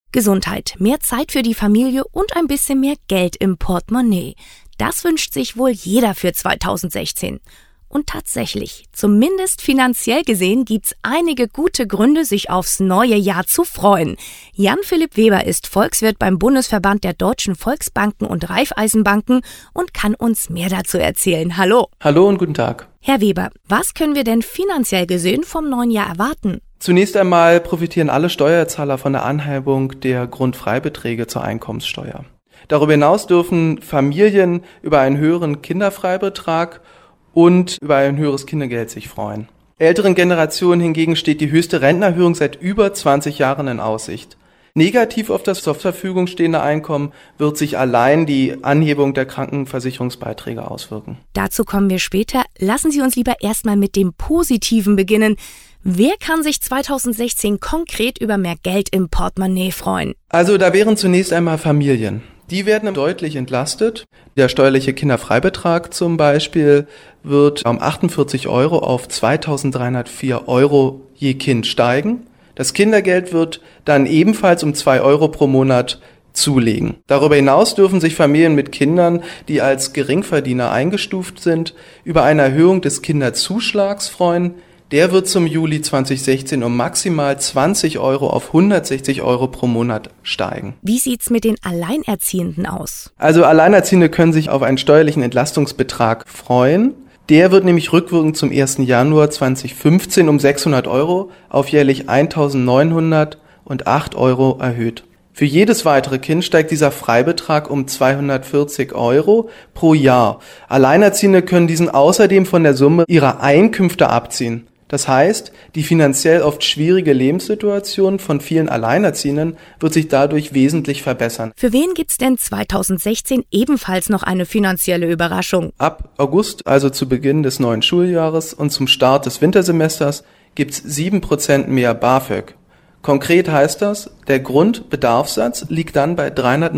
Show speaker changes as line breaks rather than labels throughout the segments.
Gesundheit, mehr Zeit für die Familie und ein bisschen mehr Geld im Portemonnaie. Das wünscht sich wohl jeder für 2016. Und tatsächlich, zumindest finanziell gesehen, gibt's einige gute Gründe, sich aufs neue Jahr zu freuen. Jan-Philipp Weber ist Volkswirt beim Bundesverband der Deutschen Volksbanken und Raiffeisenbanken und kann uns mehr dazu erzählen. Hallo.
Hallo und guten Tag.
Herr Weber, was können wir denn finanziell gesehen vom neuen Jahr erwarten?
Zunächst einmal profitieren alle Steuerzahler von der Anhebung der Grundfreibeträge zur Einkommenssteuer. Darüber hinaus dürfen Familien über einen höheren Kinderfreibetrag und über ein höheres Kindergeld sich freuen. Älteren Generationen hingegen steht die höchste Rentenerhöhung seit über 20 Jahren in Aussicht. Negativ auf das zur Verfügung stehende Einkommen wird sich allein die Anhebung der Krankenversicherungsbeiträge auswirken.
Dazu kommen wir später. Lassen Sie uns lieber erstmal mit dem Positiven beginnen. Wer kann sich 2016 konkret über mehr Geld im Portemonnaie freuen?
Also da wären zunächst einmal Familien. Die werden deutlich entlastet. Der steuerliche Kinderfreibetrag zum Beispiel wird um 48 Euro auf 2.304 Euro je Kind steigen. Das Kindergeld wird dann ebenfalls um 2 Euro pro Monat zulegen. Darüber hinaus dürfen sich Familien mit Kindern, die als Geringverdiener eingestuft sind, über eine Erhöhung des Kinderzuschlags freuen. Der wird zum Juli 2016 um maximal 20 Euro auf 160 Euro pro Monat steigen.
Wie sieht's mit den Alleinerziehenden aus?
Also Alleinerziehende können sich auf einen steuerlichen Entlastungsbetrag freuen. Der wird nämlich rückwirkend zum 1. Januar 2015 um 600 Euro auf jährlich 1.908 Euro erhöht. Für jedes weitere Kind steigt dieser Freibetrag um 240 Euro pro Jahr. Alleinerziehende können diesen außerdem von der Summe ihrer Einkünfte abziehen. Das heißt, die finanziell oft schwierige Lebenssituation von vielen Alleinerziehenden wird sich dadurch wesentlich verbessern.
Für wen gibt's denn 2016 ebenfalls noch eine finanzielle Überraschung?
Ab August, also zu Beginn des neuen Schuljahres und zum Start des Wintersemesters, gibt's 7% mehr BAföG. Konkret heißt das, der Grundbedarfssatz liegt dann bei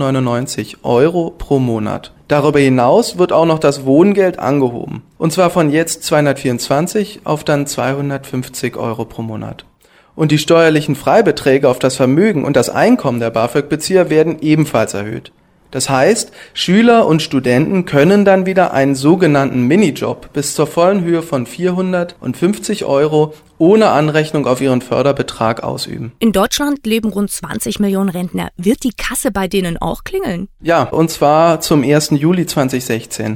399 Euro pro Monat. Darüber hinaus wird auch noch das Wohngeld angehoben. Und zwar von jetzt 224 auf dann 250 Euro pro Monat. Und die steuerlichen Freibeträge auf das Vermögen und das Einkommen der BAföG-Bezieher werden ebenfalls erhöht. Das heißt, Schüler und Studenten können dann wieder einen sogenannten Minijob bis zur vollen Höhe von 450 Euro ohne Anrechnung auf ihren Förderbetrag ausüben.
In Deutschland leben rund 20 Millionen Rentner. Wird die Kasse bei denen auch klingeln?
Ja, und zwar zum 1. Juli 2016.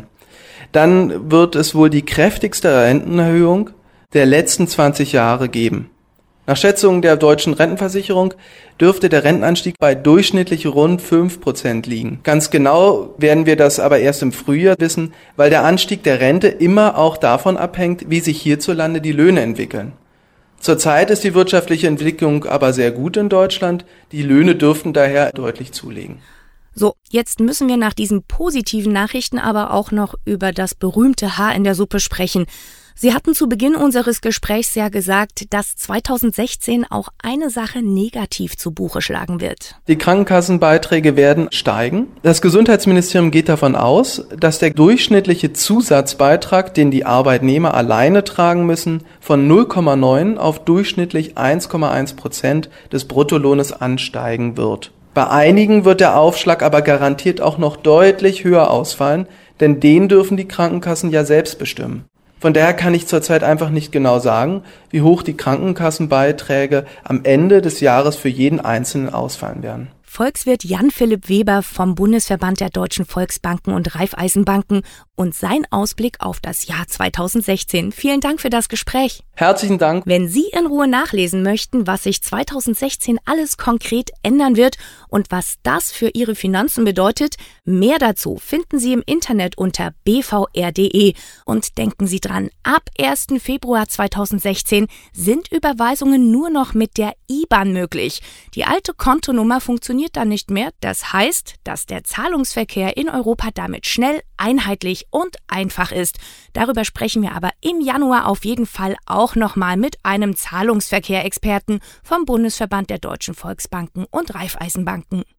Dann wird es wohl die kräftigste Rentenerhöhung der letzten 20 Jahre geben. Nach Schätzungen der deutschen Rentenversicherung dürfte der Rentenanstieg bei durchschnittlich rund 5% liegen. Ganz genau werden wir das aber erst im Frühjahr wissen, weil der Anstieg der Rente immer auch davon abhängt, wie sich hierzulande die Löhne entwickeln. Zurzeit ist die wirtschaftliche Entwicklung aber sehr gut in Deutschland. Die Löhne dürften daher deutlich zulegen.
So, jetzt müssen wir nach diesen positiven Nachrichten aber auch noch über das berühmte Haar in der Suppe sprechen. Sie hatten zu Beginn unseres Gesprächs ja gesagt, dass 2016 auch eine Sache negativ zu Buche schlagen wird.
Die Krankenkassenbeiträge werden steigen. Das Gesundheitsministerium geht davon aus, dass der durchschnittliche Zusatzbeitrag, den die Arbeitnehmer alleine tragen müssen, von 0,9 auf durchschnittlich 1,1% des Bruttolohnes ansteigen wird. Bei einigen wird der Aufschlag aber garantiert auch noch deutlich höher ausfallen, denn den dürfen die Krankenkassen ja selbst bestimmen. Von daher kann ich zurzeit einfach nicht genau sagen, wie hoch die Krankenkassenbeiträge am Ende des Jahres für jeden Einzelnen ausfallen werden.
Volkswirt Jan-Philipp Weber vom Bundesverband der Deutschen Volksbanken und Raiffeisenbanken und sein Ausblick auf das Jahr 2016. Vielen Dank für das Gespräch.
Herzlichen Dank.
Wenn Sie in Ruhe nachlesen möchten, was sich 2016 alles konkret ändern wird und was das für Ihre Finanzen bedeutet, mehr dazu finden Sie im Internet unter bvr.de. Und denken Sie dran, ab 1. Februar 2016 sind Überweisungen nur noch mit der IBAN möglich. Die alte Kontonummer funktioniert dann nicht mehr. Das heißt, dass der Zahlungsverkehr in Europa damit schnell, einheitlich und einfach ist. Darüber sprechen wir aber im Januar auf jeden Fall auch nochmal mit einem Zahlungsverkehr-Experten vom Bundesverband der Deutschen Volksbanken und Raiffeisenbanken.